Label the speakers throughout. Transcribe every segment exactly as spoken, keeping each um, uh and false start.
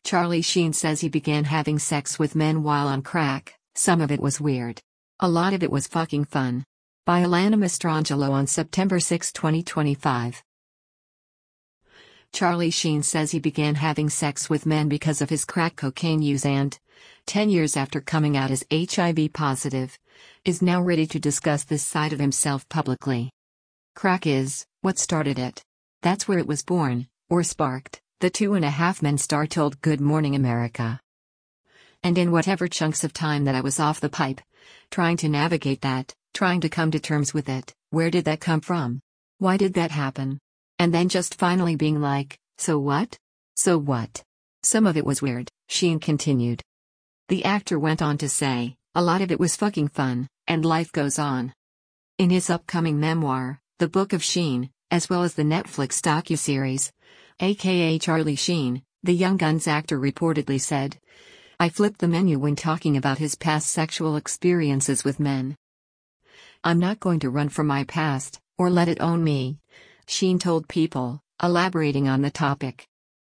Speaker 1: Charlie Sheen says he began having sex with men while on crack. Some of it was weird. A lot of it was fucking fun. By Alana Mastrangelo on September sixth, twenty twenty-five. Charlie Sheen says he began having sex with men because of his crack cocaine use and, ten years after coming out as H I V positive, is now ready to discuss this side of himself publicly. Crack is what started it. That's where it was born, or sparked, the Two and a Half Men star told Good Morning America. And in whatever chunks of time that I was off the pipe, trying to navigate that, trying to come to terms with it, where did that come from? Why did that happen? And then just finally being like, so what? So what? Some of it was weird, Sheen continued. The actor went on to say, a lot of it was fucking fun, and life goes on. In his upcoming memoir, The Book of Sheen, as well as the Netflix docuseries, aka Charlie Sheen, the Young Guns actor reportedly said, I flipped the menu when talking about his past sexual experiences with men. I'm not going to run from my past, or let it own me, Sheen told People, elaborating on the topic.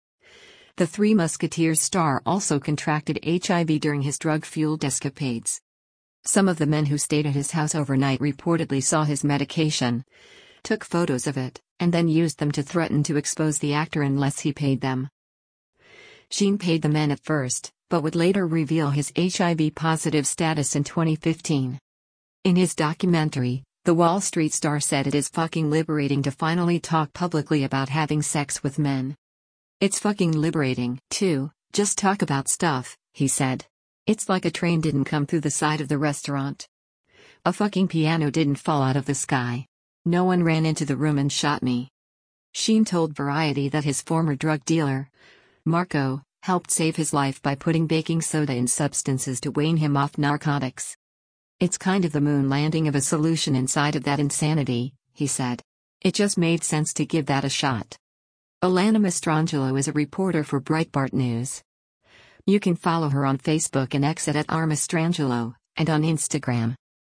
Speaker 1: The Three Musketeers star also contracted H I V during his drug-fueled escapades. Some of the men who stayed at his house overnight reportedly saw his medication, took photos of it, and then used them to threaten to expose the actor unless he paid them. Sheen paid the men at first, but would later reveal his H I V positive status in twenty fifteen. In his documentary, the Wall Street star said it is fucking liberating to finally talk publicly about having sex with men. It's fucking liberating, too, just talk about stuff, he said. It's like a train didn't come through the side of the restaurant. A fucking piano didn't fall out of the sky. No one ran into the room and shot me. Sheen told Variety that his former drug dealer, Marco, helped save his life by putting baking soda in substances to wean him off narcotics. It's kind of the moon landing of a solution inside of that insanity, he said. It just made sense to give that a shot. Alana Mastrangelo is a reporter for Breitbart News. You can follow her on Facebook and X at R Mastrangelo, and on Instagram.